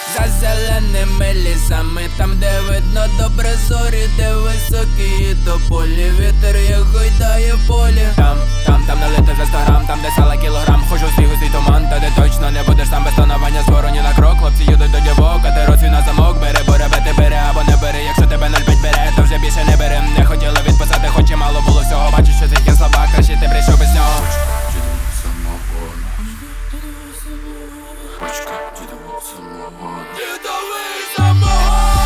За зеленими лісами, там де видно добре зорі, де високі тополі, вітер як гойдає в полі. Там налито за 100 грам, там де сала кілограм. Хожу в свій густий туман, та де точно не будеш там без тонування звору ні на крок. Хлопці їдуть до дівок, а ти рот свій на замок. Бери, бо ребети бери або не бери. Якщо тебе 0,5 бере, то вже більше не бери. Не хотіли відписати, хоч і мало було всього. Бачу, що цих є слаба, краще ти прийшов без нього. Пачка дідового самогону. Дідовий самогон.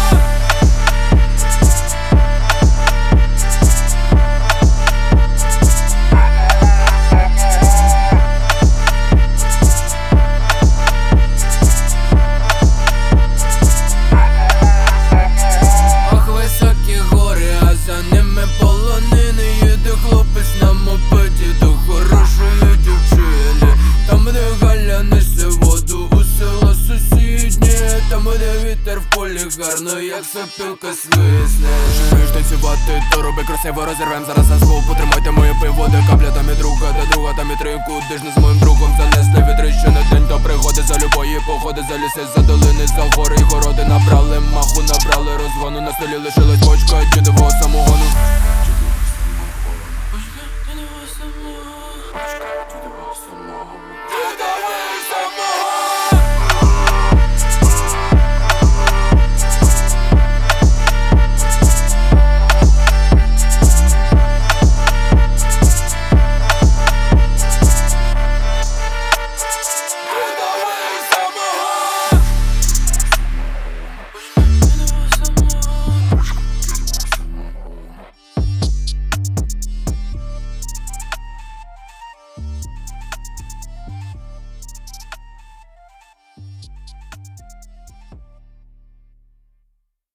Ох, високі гори, а за ними полонини. Їде хлопець на мопеді до хорошої дівчини. Там, де Галя несе воду у село сусіднє. Там, де вітер в полі гарно, як сопілка свисне. Живеш танцювати, то роби красиво, розірвем зараз за звук. Потримайте моє пиво, де капля, там і друга, де друга, там і три. Куди ж не з моїм другом занесли вітри, що на день до пригоди. За любої походи, за ліси, за долини, за гори й городи. Набрали маху, набрали розгону. На столі лишилась бочка дідового самогону.